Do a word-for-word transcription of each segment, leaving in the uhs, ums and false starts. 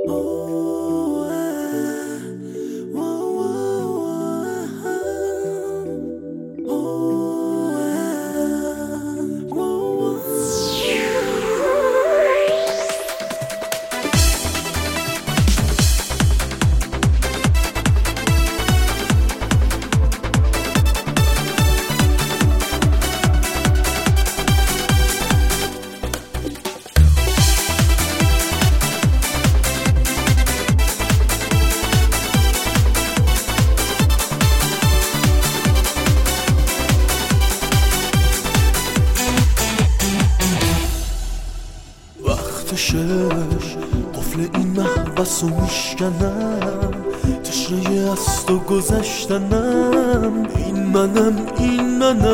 وقتشه قفل این محبس رو میشکنم، تشنه از تو گذشتنم. این منم این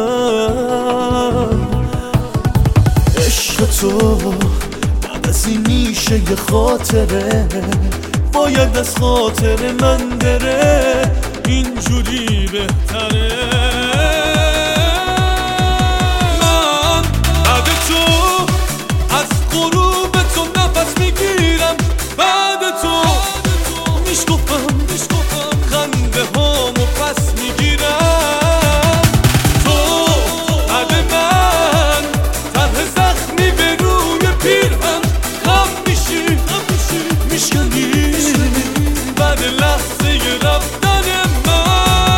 منم عشق تو بعد از این میشه یه خاطره، باید از خاطر من بره، اینجوری بهتره. من بعد تو از غروب تو نفس میگیرم، بعد تو میشکفم خنده هامو پس میگیرم. تو بعد من طرح زخمی به روی پیرهن خم میشی میشکنی بعد لحظه رفتن من.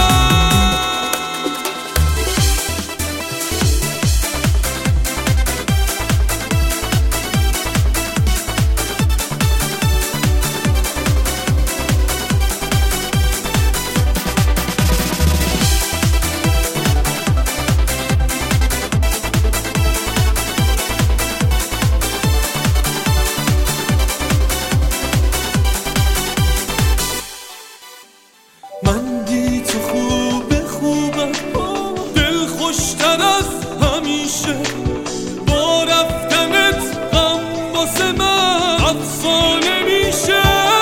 من بی تو خوبه خوبم، دل خوشتر از همیشه، با رفتنت غم واسه من افسانه میشه.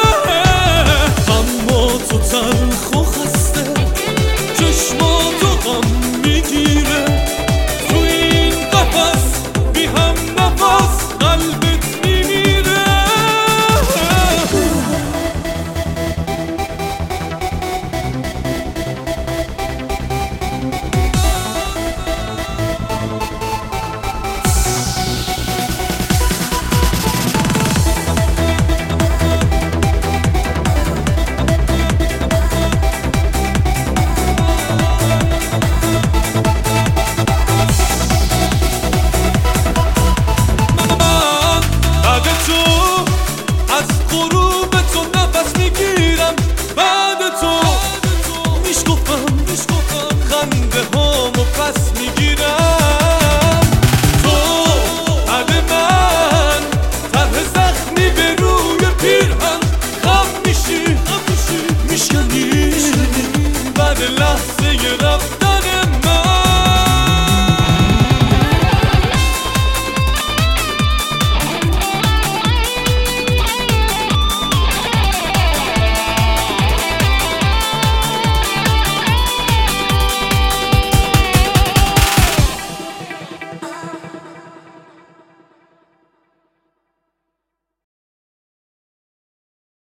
اما تو تلخ و خسته، چشماتو غم میگیره، تو این قفس بی هم نفس قلبت میمیره. Love